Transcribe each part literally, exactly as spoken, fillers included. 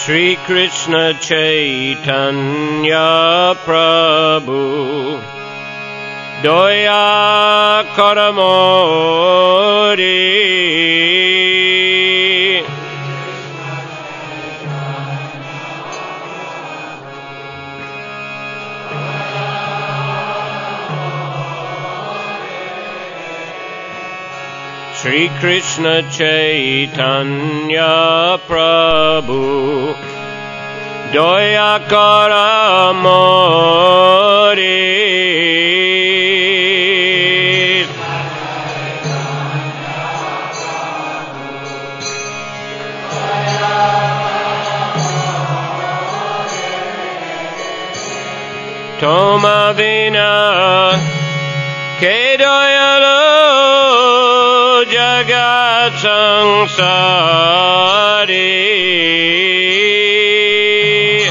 Shri Krishna Chaitanya Prabhu Doya Karamori Shri Krishna Chaitanya Prabhu Doya Karamori Toma Vina Kedoyalo Jagat Sangsari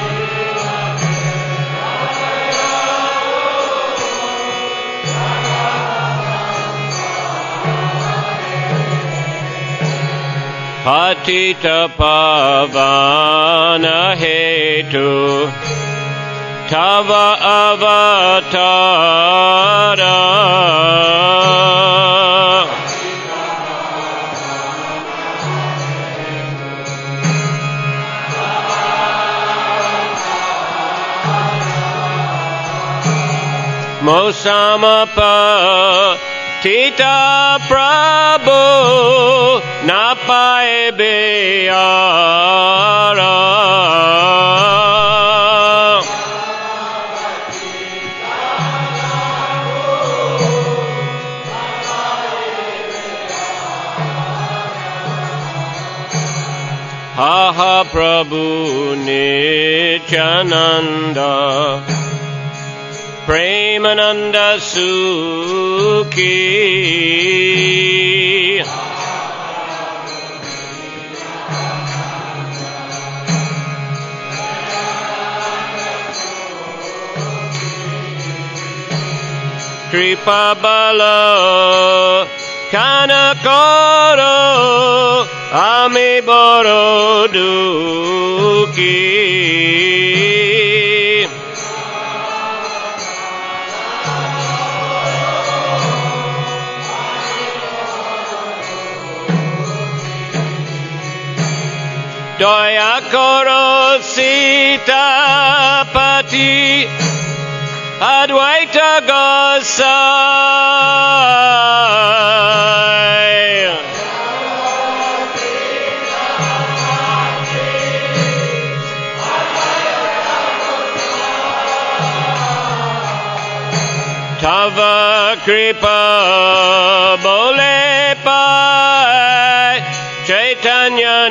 Patita Pavana Hetu Tava Avatara Mosamapa Tita Prabhu Napae Beara Aha Prabhu Nityananda Premananda Sukhi Kripa Bala Kanakoro Ami Boro Duki Doya Koro Sita Pati Advaita Gosai Tava Kripa Bole Pai Chaitanya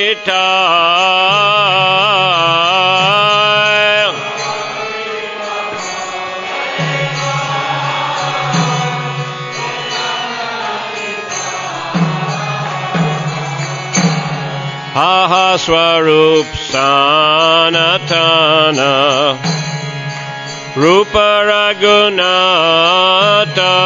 Nitai Aha Swarup Sanatana Rupa Raghunata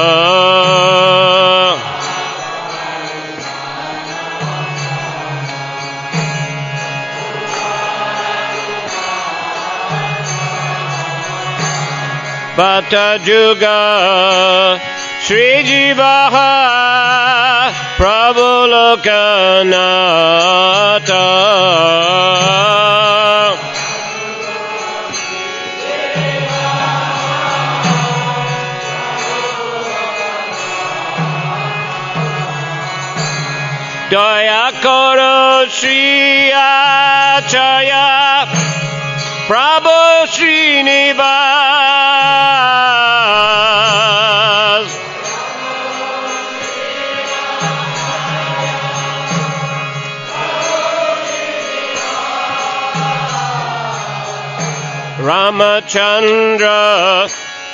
Bhatta Juga Sri Jivaha Prabhu Lokanata Daya Koro Sri Acharya Prabhu Srinivas Ramachandra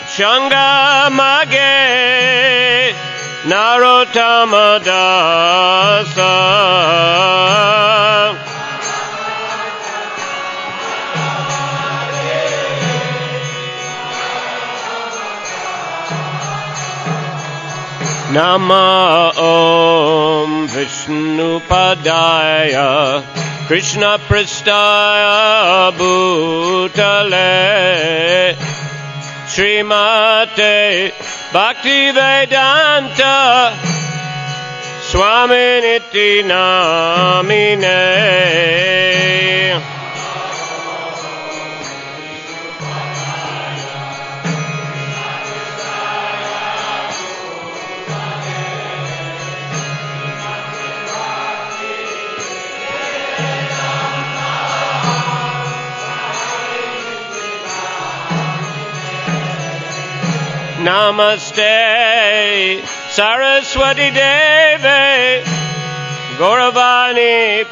Shangamage Narottama Dasa Nama Om Vishnu Padaya Krishna Prastaya Bhutale Srimate Bhaktivedanta Swaminiti Namine Namaste Saraswati Deve Gauravani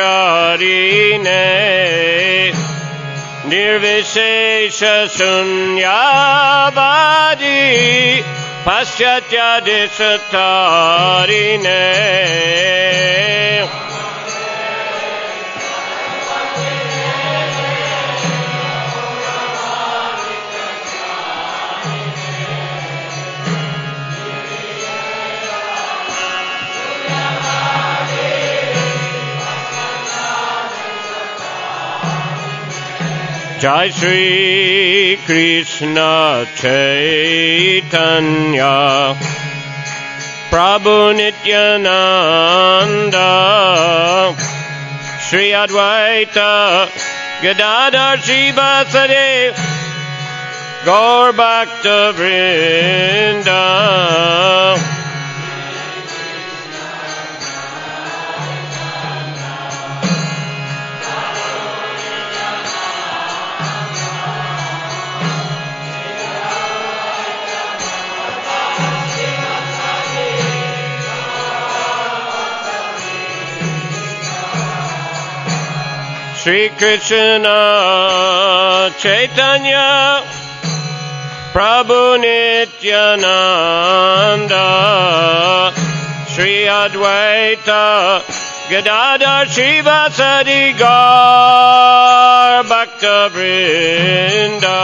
Pracharine Nirvishesha Sunyavadi Paschatya Disatarine Jai Shri Krishna Chaitanya Prabhu Nityananda Shri Advaita Gadadhar Srivasadi Gaur Bhakta Vrinda Shri Krishna Chaitanya Prabhu Nityananda Shri Advaita Gadadhar Srivasadi Gaur Bhakta Vrinda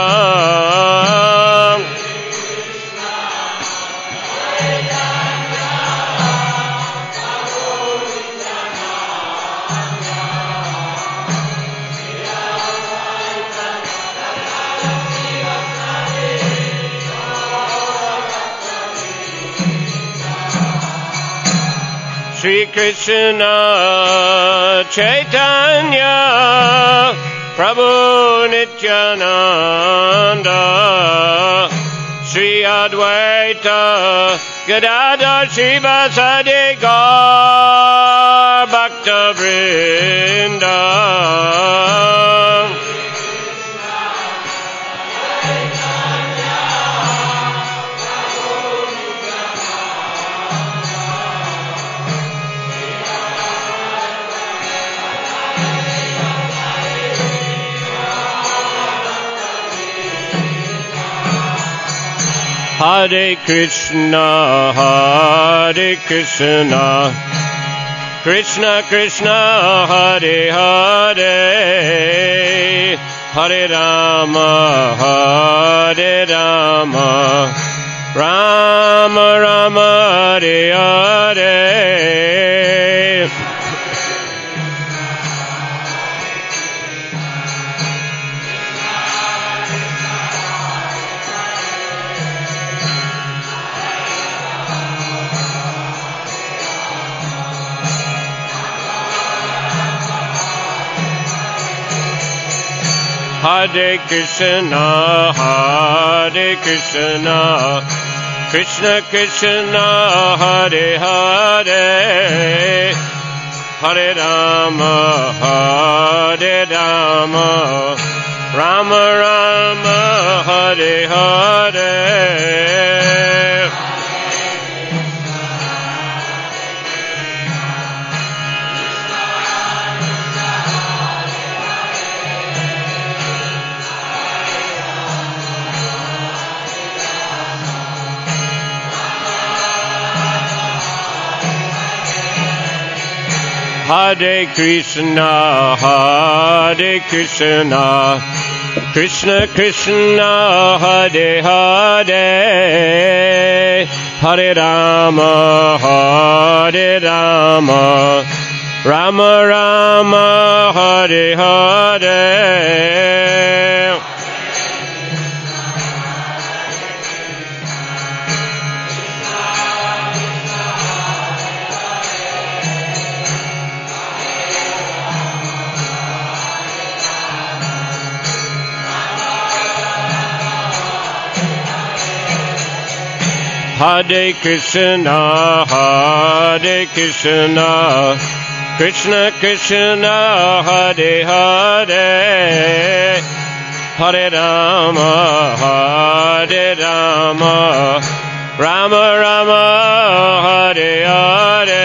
Shri Krishna Chaitanya Prabhu Nityananda Shri Advaita Gadadhar Srivasadi Gaur Bhakta Vrinda Hare Krishna, Hare Krishna, Krishna Krishna, Hare Hare, Hare Rama, Hare Rama, Rama Rama, Hare Hare. Hare Krishna, Hare Krishna, Krishna Krishna, Hare Hare, Hare Rama, Hare Rama, Rama Rama, Hare Hare. Hare Krishna, Hare Krishna, Krishna Krishna, Hare Hare, Hare Rama, Hare Rama, Rama Rama Hare Hare Hare Krishna, Hare Krishna, Krishna Krishna, Hare Hare, Hare Rama, Hare Rama, Rama Rama, Hare Hare.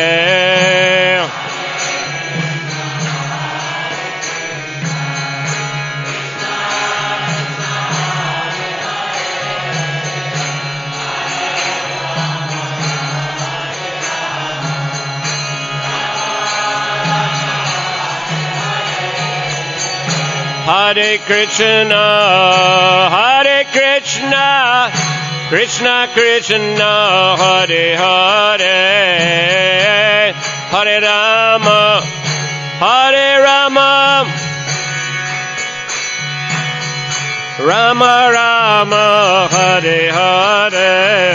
Hare Krishna, Hare Krishna, Krishna Krishna, Hare Hare, Hare Rama, Hare Rama, Rama Rama, Hare Hare.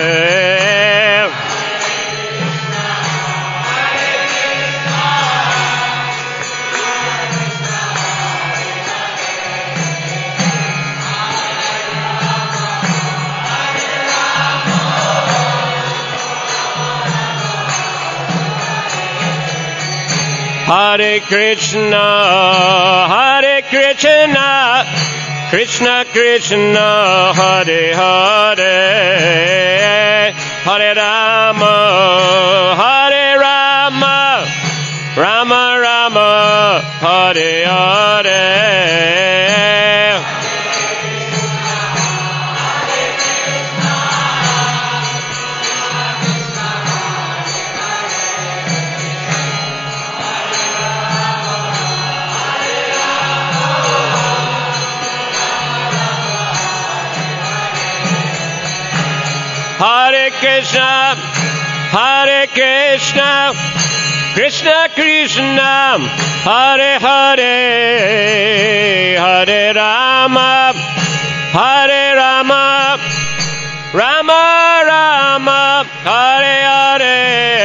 Hare Krishna, Hare Krishna, Krishna Krishna, Hare Hare, Hare Rama, Hare Rama, Rama Rama, Hare Hare. Hare Krishna, Hare Krishna, Krishna Krishna, Hare Hare, Hare Rama, Hare Rama, Rama Rama, Hare Hare.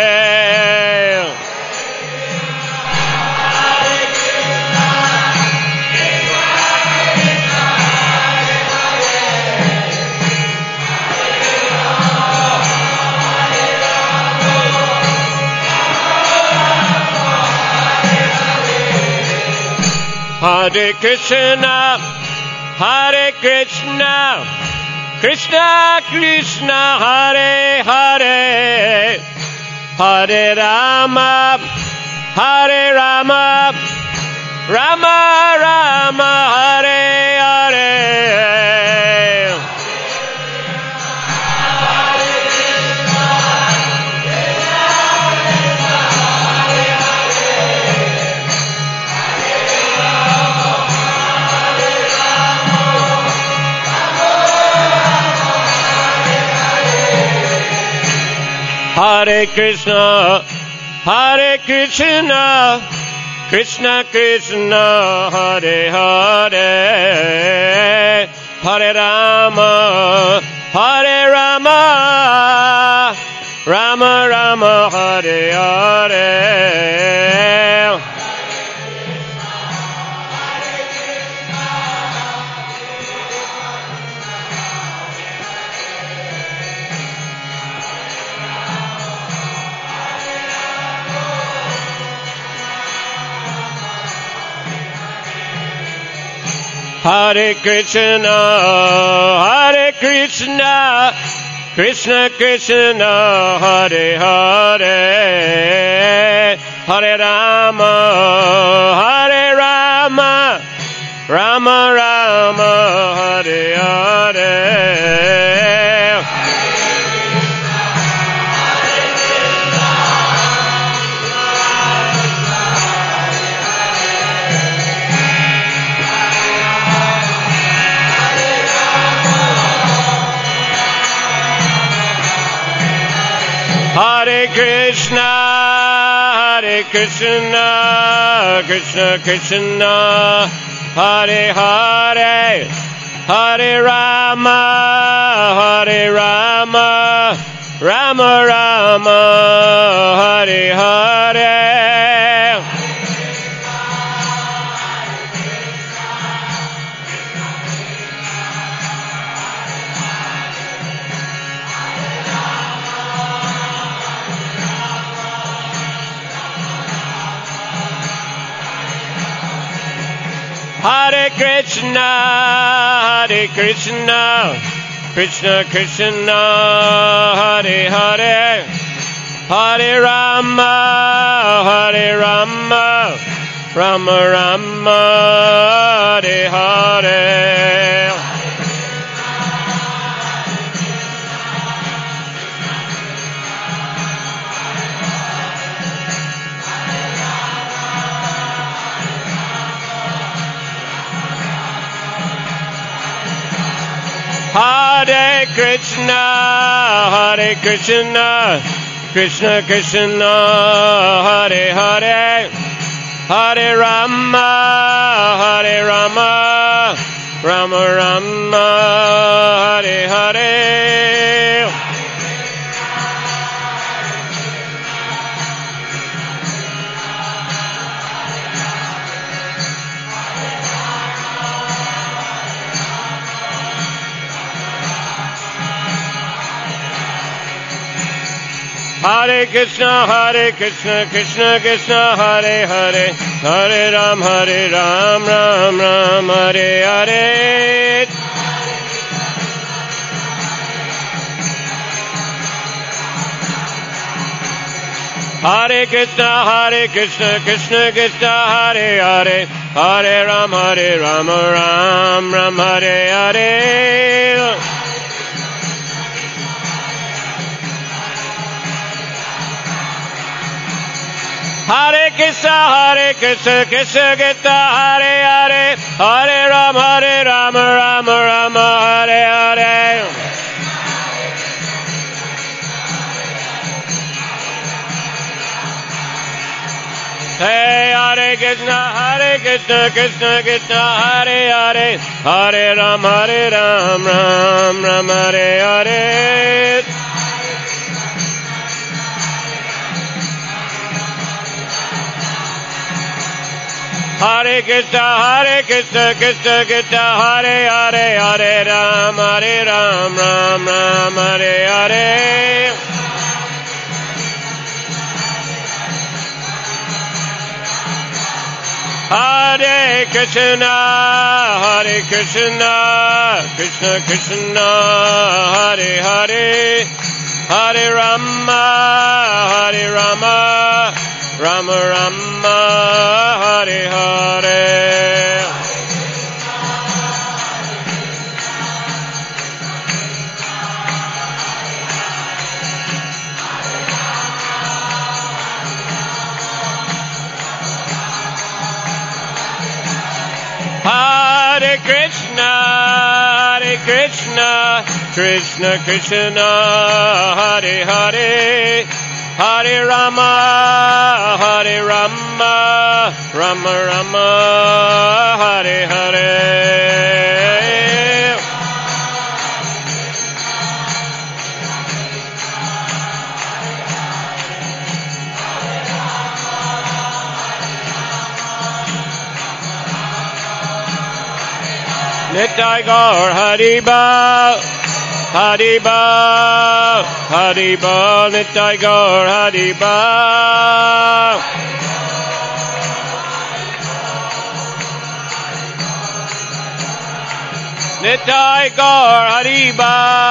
Hare Krishna, Hare Krishna, Krishna Krishna, Hare Hare, Hare Rama, Hare Rama, Rama Rama, Hare Hare. Hare Krishna, Hare Krishna, Krishna Krishna, Hare Hare, Hare Rama, Hare Rama, Rama Rama, Hare Hare. Hare Krishna, Hare Krishna, Krishna Krishna, Hare Hare, Hare Rama, Hare Rama, Rama Rama, Hare Hare. Hare Krishna, Hare Krishna, Krishna Krishna, Hare Hare, Hare Rama, Hare Rama, Rama Rama, Hare Hare. Hare Krishna, Hare Krishna, Krishna Krishna, Hare Hare, Hare Rama, Hare Rama, Rama Rama, Hare Hare. Hare Krishna, Hare Krishna, Krishna Krishna, Hare Hare, Hare Rama, Hare Rama, Rama Rama, Hare Hare. Hare Krishna, Hare Krishna, Krishna Krishna, Hare Hare, Hare Ram, Hare Ram, Ram Ram, Hare Hare. Hare Krishna, Hare Krishna, Krishna Krishna, Hare Hare, Hare Ram, Hare Ram, Ram Ram, Hare Hare. Hare Krishna, Hare Krishna, Krishna Krishna, Hare Hare, Hare Rama, Hare Rama, Rama Rama, Hare Hare. Hey, Hare Krishna, Hare Krishna, Krishna Krishna, Hare Hare, Hare Rama, Hare Rama, Rama Rama, Hare Hare. Hare Krishna, Hare Krishna, Krishna Krishna, Hare Hare, Hare Ram, Hare Ram, Ram Ram, Hare Hare. Hare Krishna, Hare Krishna, Krishna Krishna, Hare Hare, Hare Rama, Hare Rama, Rama Rama, Hare Hare. Hare Krishna, Hare Krishna, Krishna Krishna, Hare Hare, Hare Rama, Hare Rama, Rama Rama, Hare Hare. Nitai Gaur Hariba, Hariba, Hariba, Nitai Gaur Hariba. Nitai Gaur Hariba,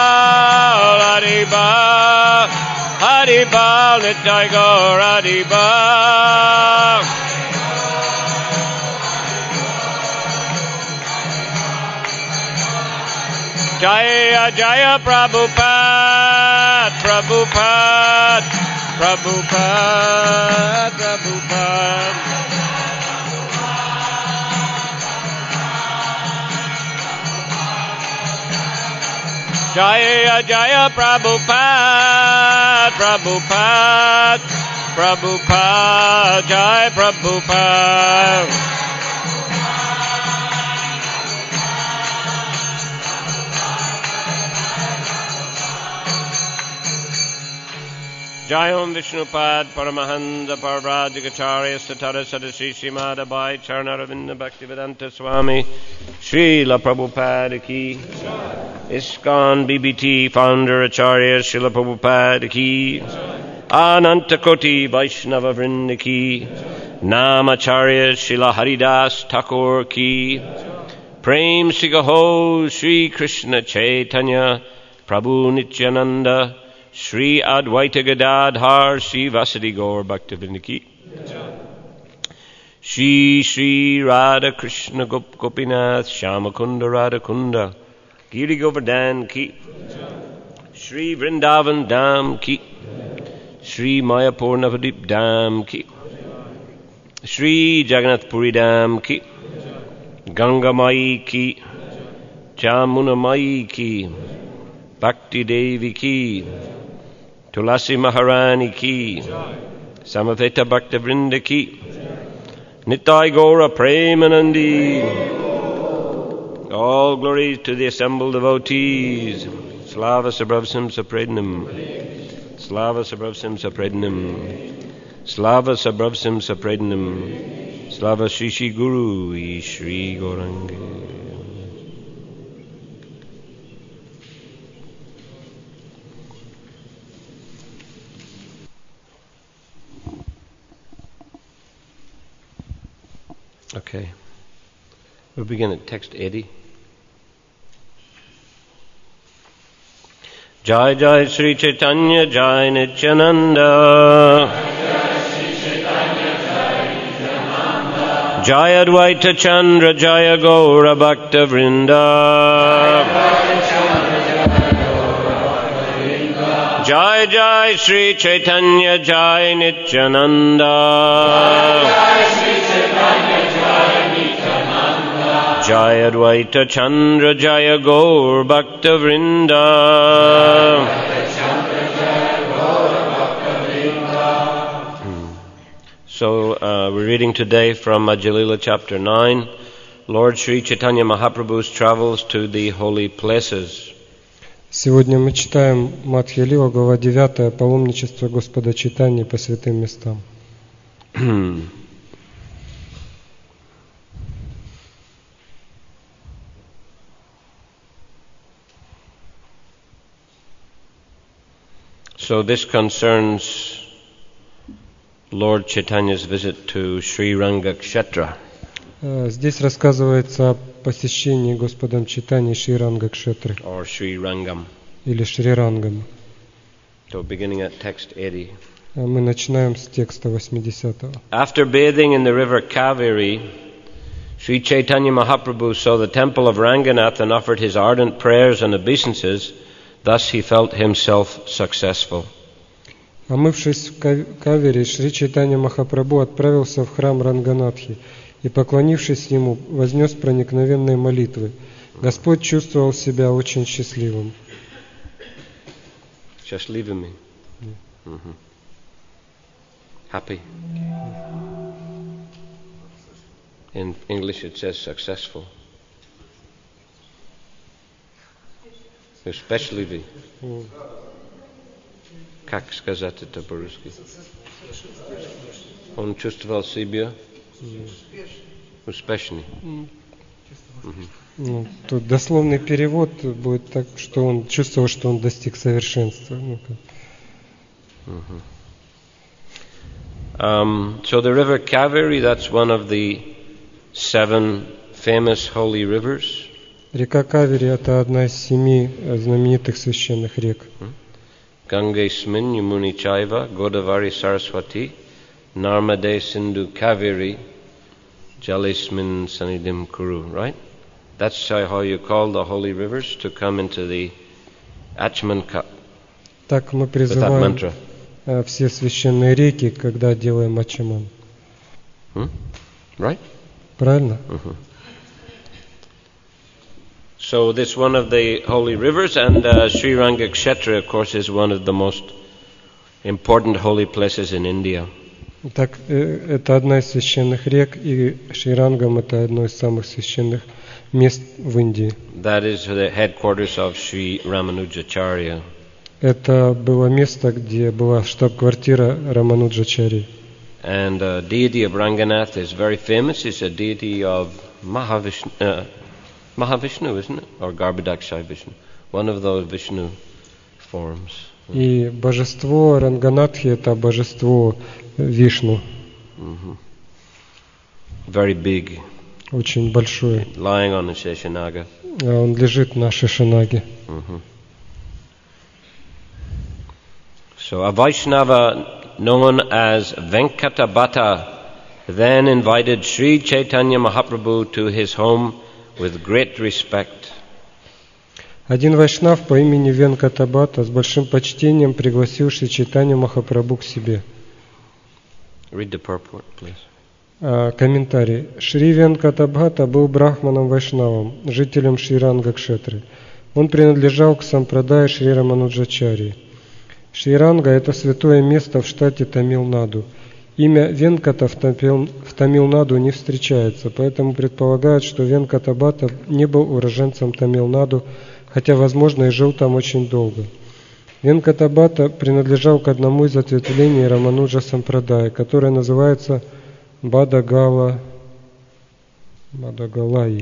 Hariba, Hariba, Nitai Gaur Hariba. Jaya Jaya Prabhupada, Prabhupada, Prabhupada, Prabhupada. Jaya Jaya Prabhupada, Prabhupada, Prabhupada, Jai Prabhupada. Jai Om Vishnupad Paramahansa Parvrajagacharya Satara Sadasi Srimad Abhay Charnaravinda Bhaktivedanta Swami Srila Prabhupada Ki ISKCON B B T Founder Acharya Srila Prabhupada Ki Ananta Koti Vaishnava Vrinda Ki Namacharya Srila Haridas Thakur Ki Prem Sigaho Sri Krishna Chaitanya Prabhu Nityananda Shri Advaita Gadadhar Shri Vasadi Gaur Bhaktivinoda Ki Shri Shri Radha Krishna Gop Gopinath Shyamakunda Radha Kunda Giri Govardhan Ki Shri Vrindavan Dham Ki Shri Mayapur Navadip Dham Ki Shri Jagannath Puri Dham Ki Ganga Mai Ki Jamuna Mai Ki Bhakti Devi Ki Tulasi Maharani Ki Samaveta Bhakta Vrinda Ki Nitai Gaura Premanandi. All glory to the assembled devotees. Slava Sabrabhsim Saprednam. Slava Sabrabhsim Saprednam. Slava Sabrabhsim Saprednam. Slava Shishi Guru Shri Gauranga. Okay, we'll begin at text eighty. Jai Jai Sri Chaitanya Jai Nityananda Jai Advaita Chandra Jaya Gaura Bhakta Vrinda Jai Jai Sri Chaitanya Jai Nityananda Jai Advaita Chandra Jaya Gaur Bhakta Vrinda. Hmm. So uh, we're reading today from Madhya Lila chapter nine, Lord Sri Chaitanya Mahaprabhu's travels to the holy places. Сегодня мы читаем Мадхья Лила, глава девятая, паломничество Господа Чайтаньи по святым местам. So this concerns Lord Chaitanya's visit to Sri Ranga Kshetra. Здесь рассказывается о посещении Господом Чайтаньи Шри Ранга Кшетры. Or Sri Rangam. Или Шри Рангам. So beginning at text eighty. Мы начинаем с текста восьмидесятого. After bathing in the river Kaveri, Sri Chaitanya Mahaprabhu saw the temple of Ranganath and offered his ardent prayers and obeisances. Thus he felt himself successful. Омывшись в Кавере, Шри Чайтанья Махапрабху отправился в храм Ранганатхи и, поклонившись ему, вознес проникновенные молитвы. Господь чувствовал себя очень счастливым. Счастливыми. Mm-hmm. Happy. In English it says successful. Счастливый. Mm. Как сказать это по-русски? Он чувствовал себя mm. успешный. Mm. Mm-hmm. Ну, тут дословный перевод будет так, что он чувствовал, что он достиг совершенства. Mm-hmm. Um, so the river Kaveri, that's one of the seven famous holy rivers. Река Кавери – это одна из семи знаменитых священных рек. Gangesmin Yamuni Chaiva Godavari Saraswati Narmade Sindhu Kaveri Jalismin Sanidim Kuru. Right? That's how you call the holy rivers to come into the Achman Cup. Так мы призываем все священные реки, когда делаем ачаман. Hmm? Right? Правильно? Mm-hmm. So this one of the holy rivers, and uh, Sri Ranga Kshetra, of course, is one of the most important holy places in India. Так, э, это одна из священных рек, и Шрирангам это одно из самых священных мест в Индии. That is the headquarters of Sri Ramanujacharya. Это было место, где была штаб-квартира Рамануджачари. And the deity of Ranganath is very famous. It's a deity of Mahavishnu, uh, Mahavishnu, isn't it? Or Garbhodakshai Vishnu. One of those Vishnu forms. И божество Ранганатхи это божество Вишну. Mm-hmm. Very big. Очень большое. Lying on the Sheshanaga. Он лежит на Шешанаге. Mm-hmm. So a Vaishnava known as Venkatabhata then invited Sri Chaitanya Mahaprabhu to his home with great respect. Один вайшнав по имени Венкатабхата с большим почтением пригласил Шри Чайтанью Махапрабху к себе. Read the purport, please. А, комментарий. Шри Венкатабхата был брахманом-вайшнавом, жителем Шриранга-кшетры. Он принадлежал к сампрадае Шри Рамануджачарьи. Шриранга – это святое место в штате Тамил-Наду. Имя Венката в Тамил-Наду не встречается, поэтому предполагают, что Венкатабхата не был уроженцем Тамил-Наду, хотя, возможно, и жил там очень долго. Венкатабхата принадлежал к одному из ответвлений Рамануджа Сампрадая, которое называется Бадагала, Бадагалаи.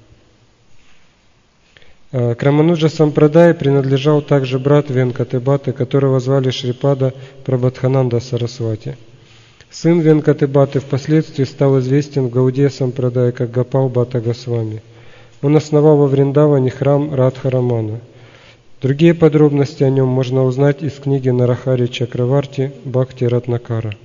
К Рамануджа Сампрадае принадлежал также брат Венкатабхаты, которого звали Шрипада Прабхатхананда Сарасвати. Сын Венкатабхаты впоследствии стал известен в Гаудия Сампрадае как Гопал Бхатта Госвами. Он основал во Вриндаване храм Радхарамана. Другие подробности о нем можно узнать из книги Нарахари Чакраварти Бхакти Ратнакара.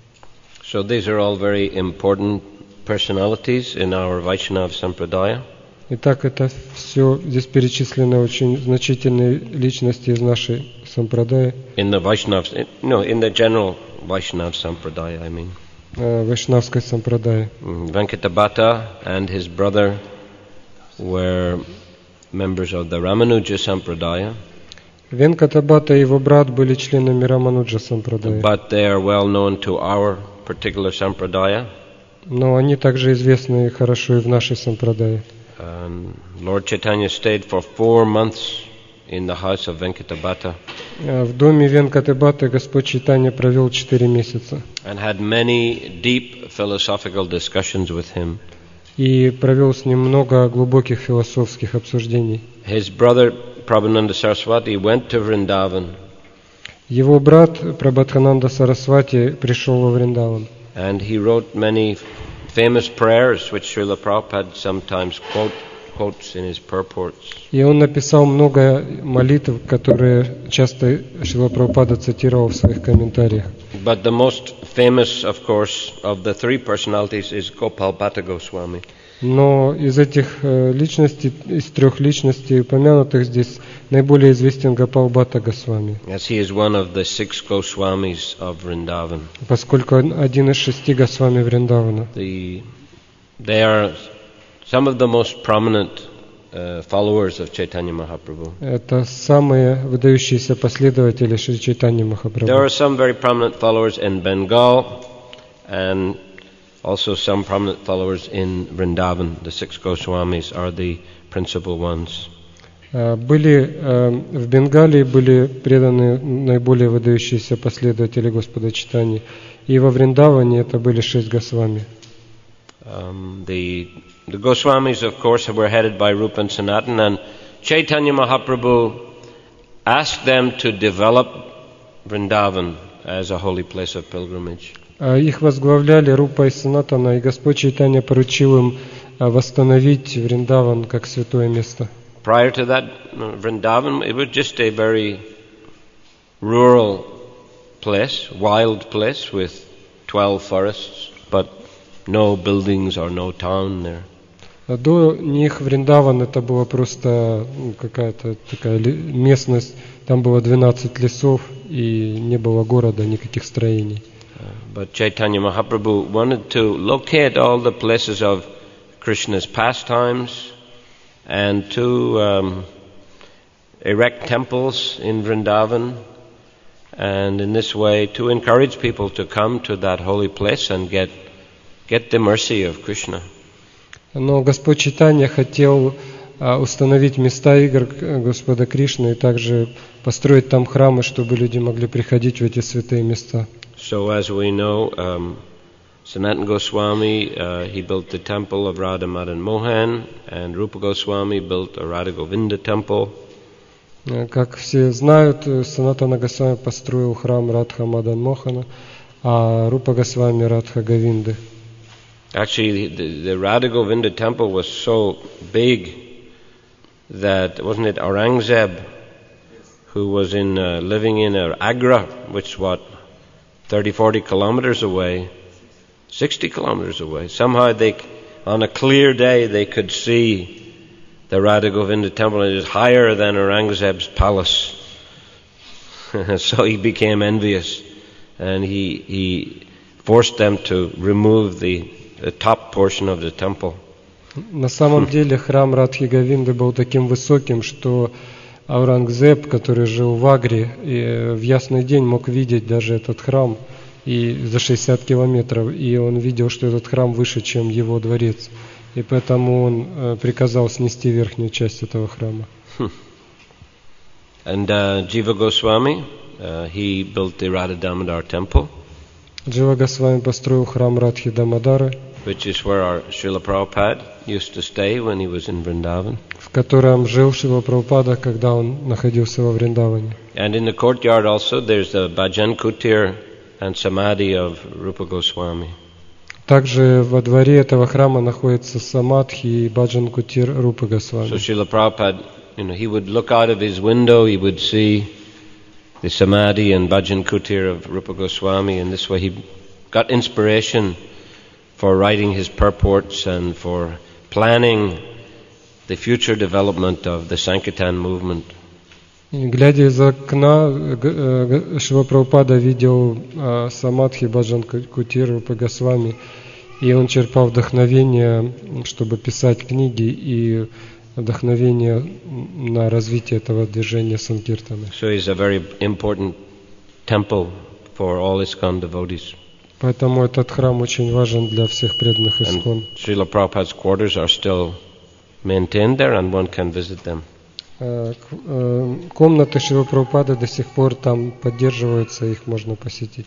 So these are all very important personalities in our Vaishnava Sampradaya. Итак, это все здесь перечислены очень значительные личности из нашей сампрадаи. In the Vaishnava, no, in the general Vaishnava Sampradaya, I mean. Вайшнавской сампрадаи. Venkatabhata and his brother were members of the Ramanuja Sampradaya. Венкатабхата и его брат были членами Рамануджа Сампрадая. But they are well known to our particular Sampradaya. Но они также известны хорошо и в нашей сампрадае. Um, Lord Chaitanya stayed for four months in the house of Venkatabhata. В доме Венкатабхаты Господь Чайтанья провел четыре месяца. And had many deep philosophical discussions with him. И провел с ним много глубоких философских обсуждений. His brother Prabhupada Saraswati went to Vrindavan. Его брат Прабхатхананда Сарасвати пришел во Вриндаван. And he wrote many famous prayers which Srila Prabhupada sometimes quote, quotes in his purports. И он написал много молитв, которые часто Шрила Прабхупада цитировал в своих комментариях. But the most famous, of course, of the three personalities is Gopal Bhatta Goswami. Но из этих личностей, из трех личностей, упомянутых здесь, наиболее известен Гопал Бхатта Госвами. As he is one of the six Goswamis of Vrindavan. Поскольку один из шести Госвами Вриндавана. The, they are some of the most prominent uh, followers of Chaitanya Mahaprabhu. Это самые выдающиеся последователи Шри Чайтаньи Махапрабху. There are some very prominent followers in Bengal and also some prominent followers in Vrindavan. The six Goswamis are the principal ones. Были в Бенгалии были преданы наиболее выдающиеся последователи Господа Чайтаньи, и во Вриндаване это были шесть Госвами. Um, the the Goswamis, of course, were headed by Rupa and Sanatan, and Chaitanya Mahaprabhu asked them to develop Vrindavan as a holy place of pilgrimage. Их возглавляли Рупа и Санатана, и Господь Чайтанья поручил им восстановить Вриндаван как святое место. Prior to that, Vrindavan, it was just a very rural place, wild place with twelve forests, but no buildings or no town there. До них Вриндаван это была просто какая-то такая местность, там было двенадцать лесов и не было города, никаких строений. But Chaitanya Mahaprabhu wanted to locate all the places of Krishna's pastimes and to um, erect temples in Vrindavan and in this way to encourage people to come to that holy place and get get the mercy of Krishna. Но Господь Чайтанья хотел установить места игр Господа Кришны и также построить там храмы, чтобы люди могли приходить в эти святые места. So as we know, um, Sanatana Goswami, uh, he built the temple of Radha Madan Mohan, and Rupa Goswami built a Radha Govinda temple. Как все знают, Санатана Госвами построил храм Радха Мадан Мохана, а Рупа Госвами Радха Говинды. Actually, the, the Radha Govinda temple was so big that, wasn't it Aurangzeb, who was in uh, living in uh, Agra, which what, thirty, forty kilometers away, sixty kilometers away. Somehow they, on a clear day, they could see the Radha Govinda temple, and it is higher than Aurangzeb's palace. So he became envious, and he he forced them to remove the, the top portion of the temple. На самом деле храм Радхи Говинды был таким высоким, что Аурангзеб, который жил в Агре, и в ясный день мог видеть даже этот храм и за шестьдесят километров, и он видел, что этот храм выше, чем его дворец, и поэтому он приказал снести верхнюю часть этого храма. And uh, Jiva Goswami, uh, he built the Radha Damodar temple. Джива Госвами построил храм Радхи Дамодары, which is where our Srila Prabhupada used to stay when he was in Vrindavan. В котором жил Шрила Прабхупада, когда он находился во Вриндаване. And in the courtyard also there's the Bhajan Kutir and Samadhi of Rupa Goswami. Также во дворе этого храма находится Самадхи и Баджан Кутир Рупы Госвами. So Srila Prabhupada, you know, he would look out of his window, he would see the Samadhi and Bhajan Kutir of Rupa Goswami, and this way he got inspiration for writing his purports and for planning the future development of the Sankirtan movement. И, глядя из окна, Шрила Прабхупада видел Самадхи Баджан Кутир Рупы Госвами, и он черпал вдохновение, чтобы писать книги, и вдохновение на развитие этого движения Санкиртаны. So it's a very important temple for all ISKCON devotees. Поэтому этот храм очень важен для всех преданных ISKCON. Srila Prabhupada's quarters are still maintained there, and one can visit them. Комнаты Шрила Прабхупады до сих пор там поддерживаются, их можно посетить.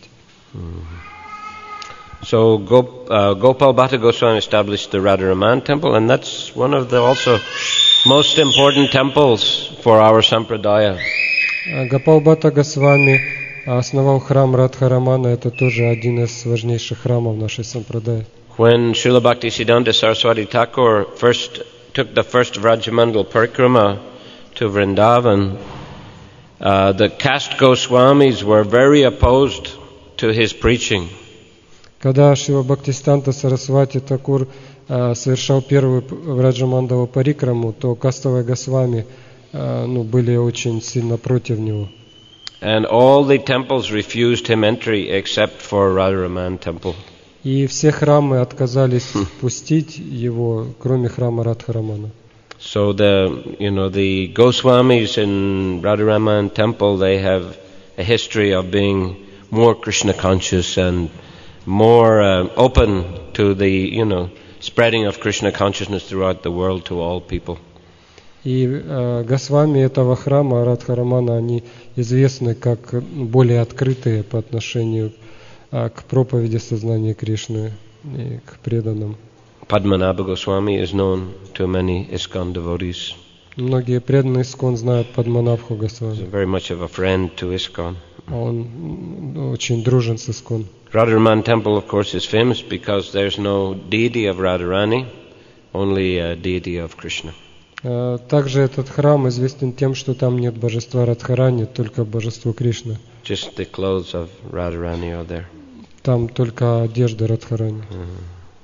So Gop, uh, Gopal Bhatta Goswami established the Radharaman temple, and that's one of the also most important temples for our sampradaya. Гопал Бхатта Госвами основал храм Радхарамана, это тоже один из важнейших храмов нашей сампрадая. When Srila Bhaktisiddhanta Saraswati Thakur first took the first Vrajamandal Parikrama to Vrindavan, uh, the caste Goswamis were very opposed to his preaching. Когда Шрила Бхактисиданта Сарасвати Такур uh, совершал первую Враджамандалу Парикраму, то кастовые Госвами uh, ну, были очень сильно против него. And all the temples refused him entry except for Radharaman temple. И все храмы отказались пустить его, кроме храма Радхарамана. So the, you know, the Goswamis in Radharaman temple, they have a history of being more Krishna conscious and more uh, open to the, you know, spreading of Krishna consciousness throughout the world to all people. И э, Госвами этого храма Радхарамана, они известны как более открытые по отношению э, к проповеди сознания Кришны и к преданным. Padmanabha Goswami is known to many ISKCON devotees. Многие преданные ISKCON знают Падманабху He's Госвами. very much of a friend to ISKCON. Он очень дружен с ISKCON. Radharaman temple, of course, is famous because there's no deity of Radharani, only a deity of Krishna. Также этот храм известен тем, что там нет божества Радхарани, только божество Кришны. Just the clothes of Radharani are there. Там только одежда Радхарани. Mm-hmm.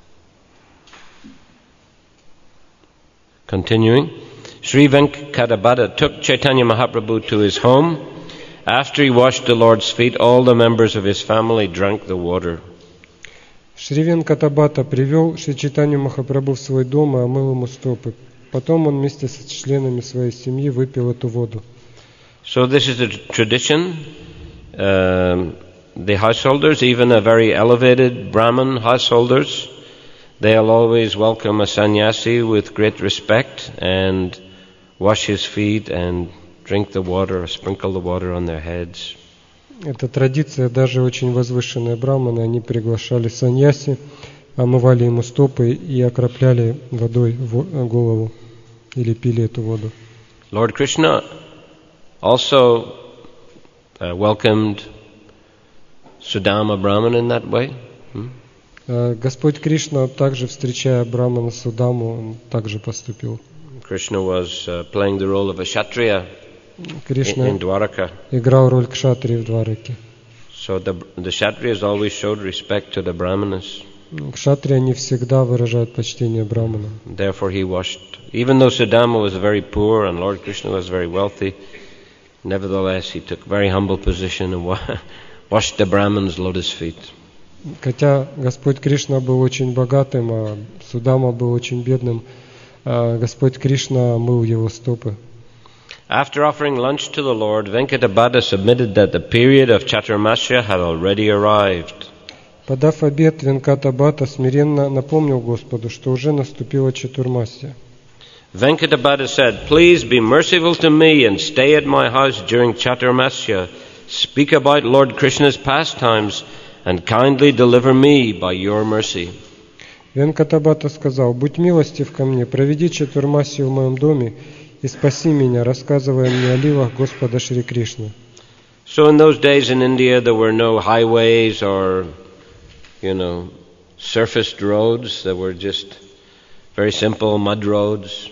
Continuing, Sri Venkadabhada took Chaitanya Mahaprabhu to his home. After he washed the Lord's feet, all the members of his family drank the water. Шри Венкатабхата привел Шри Чайтанью Махапрабху в свой дом и омыл ему стопы. Потом он вместе с членами своей семьи выпил эту воду. So this is the tradition um, the householders, even a very elevated Brahmin householders, they'll always welcome a sannyasi with great respect and wash his feet and drink the water or sprinkle the water on their heads. Это традиция, даже очень возвышенные браманы, они приглашали саньяси, омывали ему стопы и окропляли водой голову или пили эту воду. Lord Krishna also uh, welcomed Sudama Brahman in that way. Hmm? Господь Кришна, также встречая Брамана Судаму, он также поступил. Krishna was uh, playing the role of a Kshatriya Кришна in, in Dwaraka. играл роль кшатрии в Двараке. So the, the Kshatriyas always showed respect to the Brahmanas. Кшатрии они всегда выражают почтение Браманам. Therefore he washed, even though Sudama was very poor and Lord Krishna was very wealthy, nevertheless he took very humble position and wa- washed the Brahmans' lotus feet. Хотя Господь Кришна был очень богатым, а Судама был очень бедным, Господь Кришна мыл его стопы. After offering lunch to the Lord, Venkatabhata submitted that the period of Chaturmasya had already arrived. Подав обед, Венкатабхата смиренно напомнил Господу, что уже наступила Чатурмасья. Venkatabhata said, "Please be merciful to me and stay at my house during Chaturmasya. Speak about Lord Krishna's pastimes and kindly deliver me by your mercy." Венкатабхата сказал: «Будь милостив ко мне, проведи Чатурмасью в моем доме и спаси меня, рассказывая мне о лилах Господа Шри Кришны». So in those days in India there were no highways or, you know, surfaced roads. There were just very simple mud roads.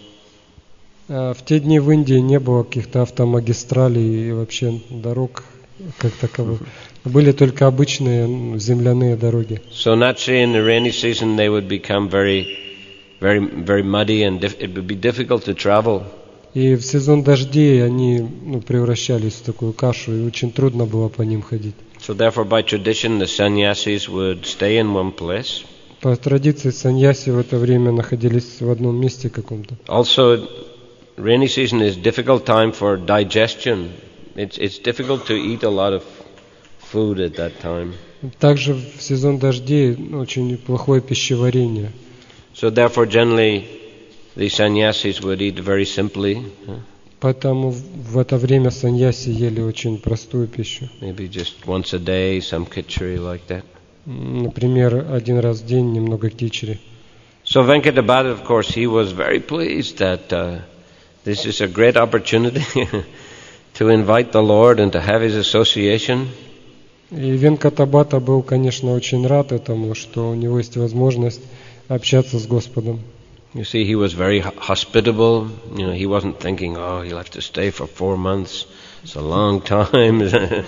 В те дни в Индии не было каких-то автомагистралей и вообще дорог как таковых. Были только обычные земляные дороги. So naturally in the rainy season they would become very, very, very muddy and dif- it would be difficult to travel. И в сезон дождей они ну, превращались в такую кашу, и очень трудно было по ним ходить. So therefore by tradition the sannyasis would stay in one place. По традиции саньяси в это время находились в одном месте каком-то. Also rainy season is difficult time for digestion. It's, it's difficult to eat a lot of food at that time. Также в сезон дождей очень плохое пищеварение. So therefore generally the sannyasis would eat very simply. Поэтому в это время саньяси ели очень простую пищу. Maybe just once a day, some khichdi like that. Например, один раз в день немного кичери. So Venkatabhata, of course, he was very pleased that uh, this is a great opportunity to invite the Lord and to have his association. И Венкатабхата был, конечно, очень рад этому, что у него есть возможность общаться с Господом. You see, he was very hospitable. You know, he wasn't thinking, oh, he'll have to stay for four months. It's a long time.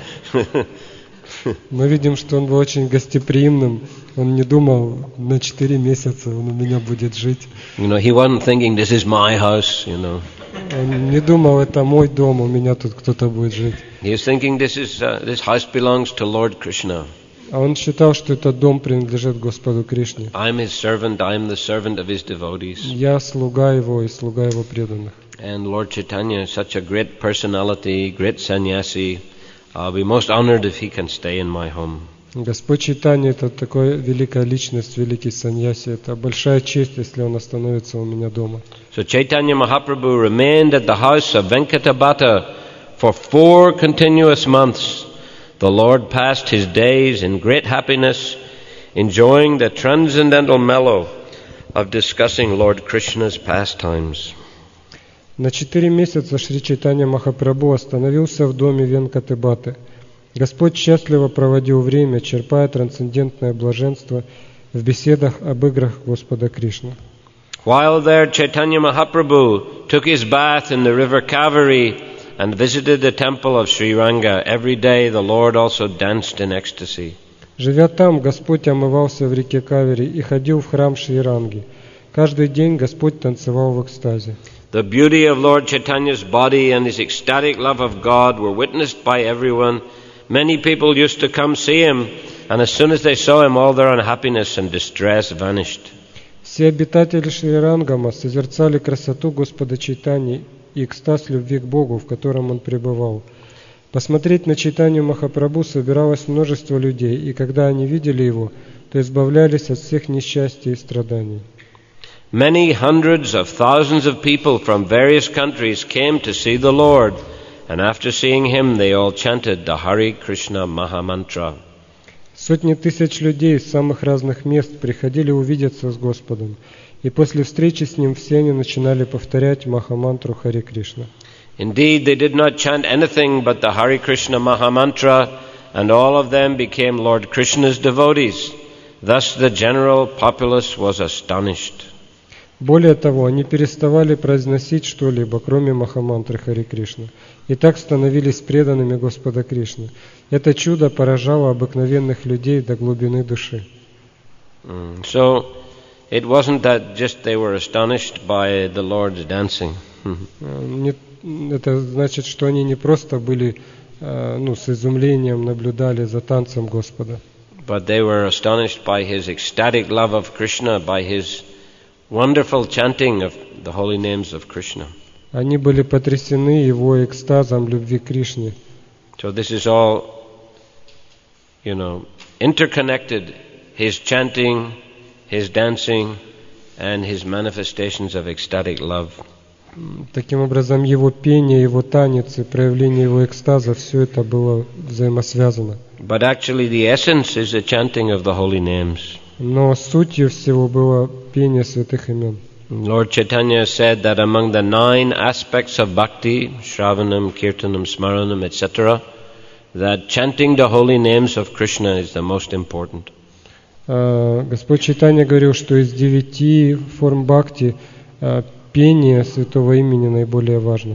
Мы видим, что он был очень гостеприимным. Он не думал, на четыре месяца он у меня будет жить. You know, he wasn't thinking, this is my house, you know. Он не думал, это мой дом, у меня тут кто-то будет жить. He was thinking, this is uh, this house belongs to Lord Krishna. А он считал, что этот дом принадлежит Господу Кришне. I'm his servant, I'm the servant of his devotees. Я слуга его и слуга его преданных. And Lord Chaitanya is such a great personality, great sannyasi. I'll be most honored if he can stay in my home. Господь Чайтанья — это такая великая личность, великий саньяси. Это большая честь, если он остановится у меня дома. So Chaitanya Mahaprabhu remained at the house of Venkatabhata for four continuous months. The Lord passed his days in great happiness, enjoying the transcendental mellow of discussing Lord Krishna's pastimes. На четыре месяца Шри Чайтанья Махапрабху остановился в доме Венкатабхаты. Господь счастливо проводил время, черпая трансцендентное блаженство в беседах об играх Господа Кришны. While there, Chaitanya Mahaprabhu took his bath in the river Kaveri and visited the temple of Sri Ranga. Every day the Lord also danced in ecstasy. Живя там, Господь омывался в реке Кавери и ходил в храм Шри-Ранги. Каждый день Господь танцевал в экстазе. The beauty of Lord Chaitanya's body and his ecstatic love of God were witnessed by everyone. Many people used to come see him, and as soon as they saw him, all their unhappiness and distress vanished. Все обитатели Шри-Рангама созерцали красоту Господа Чайтаньи и экстаз любви к Богу, в котором он пребывал. Посмотреть на Чайтанью Махапрабху собиралось множество людей, и когда они видели его, то избавлялись от всех несчастий и страданий. Many hundreds of thousands of people from various countries came to see the Lord, and after seeing him they all chanted the Hare Krishna Mahamantra. Сотни тысяч людей из самых разных мест приходили увидеться с Господом, и после встречи с Ним все они начинали повторять Махамантру Харе Кришна. Indeed, they did not chant anything but the Hare Krishna Mahamantra, and all of them became Lord Krishna's devotees. Thus the general populace was astonished. Более того, они переставали произносить что-либо, кроме Махамантры Харе Кришна, и так становились преданными Господа Кришны. Это чудо поражало обыкновенных людей до глубины души. Mm. So, it wasn't that just they were astonished by the Lord's dancing. Не, это значит, что они не просто были, ну, с изумлением наблюдали за танцем Господа. But they were astonished by his ecstatic love of Krishna, by his wonderful chanting of the holy names of Krishna. Они были потрясены его экстазом любви к Кришне. So this is all, you know, interconnected. His chanting, his dancing, and his manifestations of ecstatic love. Таким образом, его пение, его танец и проявление его экстаза, все это было взаимосвязано. But actually the essence is the chanting of the holy names. Но сутью всего было пение святых имен. Lord Chaitanya said that among the nine aspects of bhakti, Shravanam, Kirtanam, Smaranam, et cetera, that chanting the holy names of Krishna is the most important. Uh, Господь Чайтанья говорил, что из девяти форм бхакти uh, пение святого имени наиболее важно.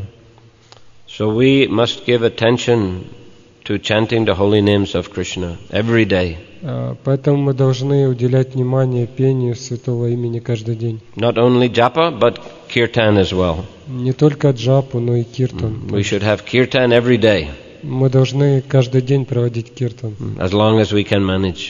So we must give attention to chanting the holy names of Krishna every day. Uh, поэтому мы должны уделять внимание пению святого имени каждый день. Not only japa, but kirtan as well. Не только джапу, но и киртан. We should have kirtan every day. Мы должны каждый день проводить киртан. As long as we can manage.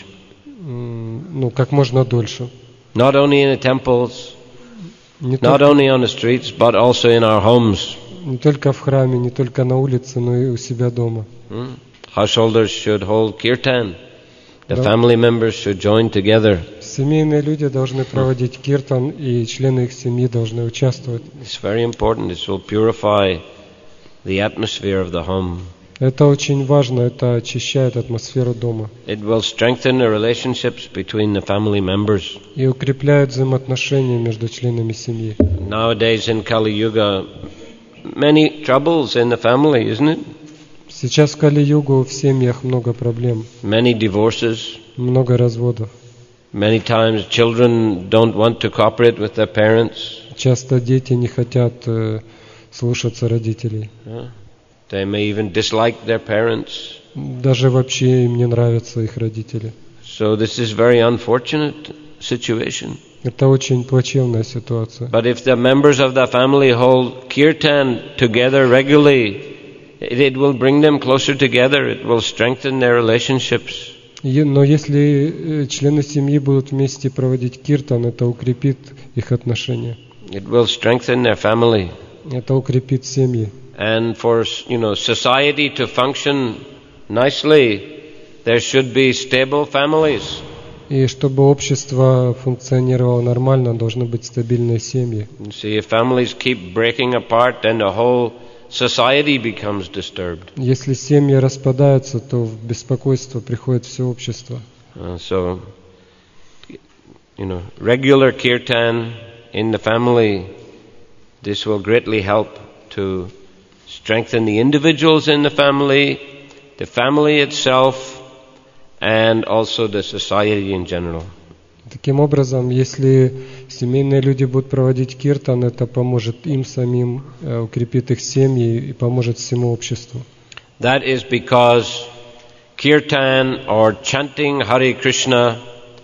Ну, как можно дольше. Not only in the temples, не not только, only on the streets, but also in our homes. Не только в храме, не только на улице, но и у себя дома. Hmm? Householders should hold kirtan. The Да. family members should join together. Семейные люди должны проводить киртан, и члены их семьи должны участвовать. It's very important. This will purify the atmosphere of the home. Это очень важно, это очищает атмосферу дома. It will strengthen the relationships between the family members. И укрепляет взаимоотношения между членами семьи. Nowadays in Kali Yuga, many troubles in the family, isn't it? Сейчас в Кали-югу в семьях много проблем, Many divorces. много разводов. Many times children don't want to cooperate with their parents. Часто дети не хотят э, слушаться родителей. Yeah. They may even dislike their parents. Даже вообще им не нравятся их родители. So this is very unfortunate situation. Это очень плачевная ситуация. But if the members of the family hold kirtan together regularly, it, it will bring them closer together. It will strengthen their relationships. И- Но если э, члены семьи будут вместе проводить киртан, это укрепит их отношения. It will strengthen their family. Это укрепит семьи. And for, you know, society to function nicely, there should be stable families. И чтобы общество функционировало нормально, должны быть стабильные семьи. You see, if families keep breaking apart, then the whole society becomes disturbed. Если семьи распадаются, то в беспокойство приходит все общество. Uh, so, you know, regular kirtan in the family, this will greatly help to strengthen the individuals in the family, the family itself, and also the society in general. Таким образом, если семейные люди будут проводить киртан, это поможет им самим, э, укрепит их семьи и поможет всему обществу. That is because kirtan or chanting Hare Krishna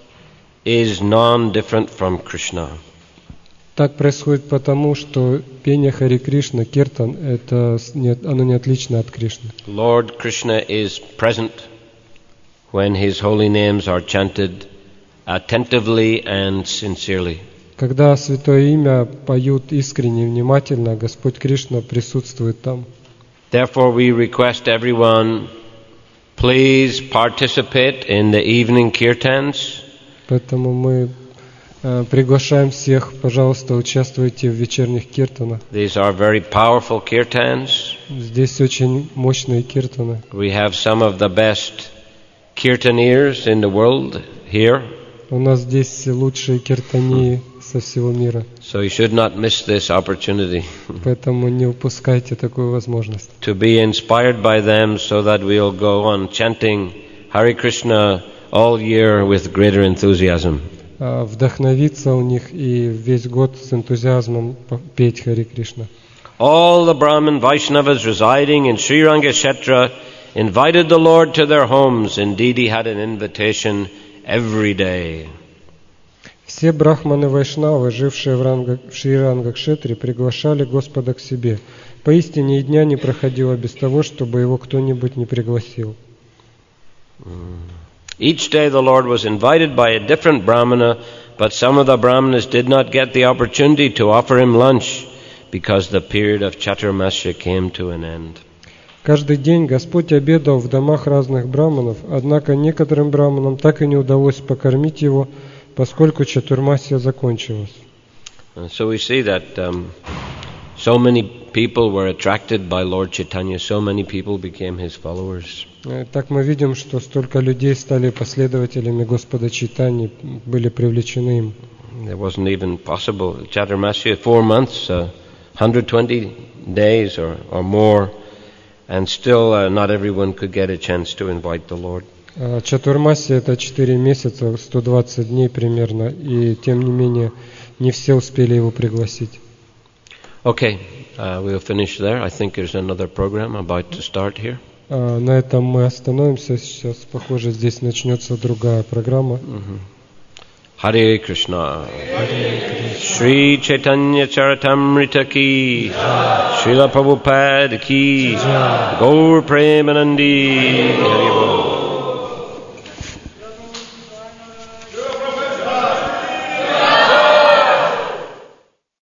is non-different from Krishna. Так происходит потому, что пение Харе Кришна, киртан, это с- не- оно не отлично от Кришны. Lord Krishna is present when His holy names are chanted attentively and sincerely. Когда святое имя поют искренне и внимательно, Господь Кришна присутствует там. Therefore we request everyone, please participate in the evening kirtans. Поэтому мы э, приглашаем всех, пожалуйста, участвуйте в вечерних киртанах. These are very powerful kirtans. Здесь очень мощные киртаны. We have some of the best kirtaneers in the world here. У нас здесь лучшие киртании со всего мира. So you should not miss this opportunity. Поэтому не упускайте такую возможность. To be inspired by them so that we'll go on chanting Hare Krishna all year with greater enthusiasm. А, вдохновиться у них и весь год с энтузиазмом петь Харе Кришна. All the Brahmin Vaishnavas residing in Sriranga Kshetra invited the Lord to their homes. Indeed, he had an invitation every day. Все брахманы вайшнавы, жившие в, ранга, в Шри-Ранга-кшетре, приглашали Господа к себе. Поистине и дня не проходило без того, чтобы его кто-нибудь не пригласил. Each day the Lord was invited by a different brahmana, but some of the brahmanas did not get the opportunity to offer him lunch because the period of Chaturmasya came to an end. Каждый день Господь обедал в домах разных браманов, однако некоторым браманам так и не удалось покормить его, поскольку Чатурмасья закончилась. So we see that um, so many people were attracted by Lord Chaitanya, so many people became his followers. Так мы видим, что столько людей стали последователями Господа Чайтаньи, были привлечены им. It wasn't even possible. Chaturmasya, four months, uh, one hundred twenty days or, or more, and still uh, not everyone could get a chance to invite the Lord. Чатурмасья это четыре месяца, сто двадцать дней примерно, и тем не менее не все успели его пригласить. Okay, uh, we'll finish there. I think there's another program about to start here. На этом мы остановимся. Сейчас, похоже, здесь начнется другая программа. Hare Krishna. Shri Chaitanya Charitamrita ki, Srila Prabhupada ki, Gaur Premanandi. Hare Bol.